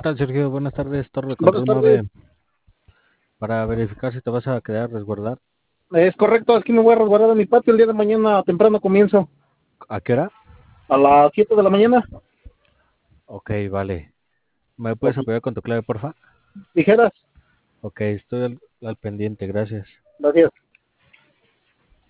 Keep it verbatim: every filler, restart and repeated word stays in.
tal, Sergio? Buenas tardes, Torre de Buenas Control tardes. nueve, para verificar si te vas a quedar a resguardar. Es correcto, aquí me voy a resguardar en mi patio el día de mañana temprano comienzo. ¿A qué hora? A las siete de la mañana. Ok, vale. ¿Me puedes Ok. apoyar con tu clave, porfa? Tijeras. Ok, estoy al, al pendiente, gracias. Gracias.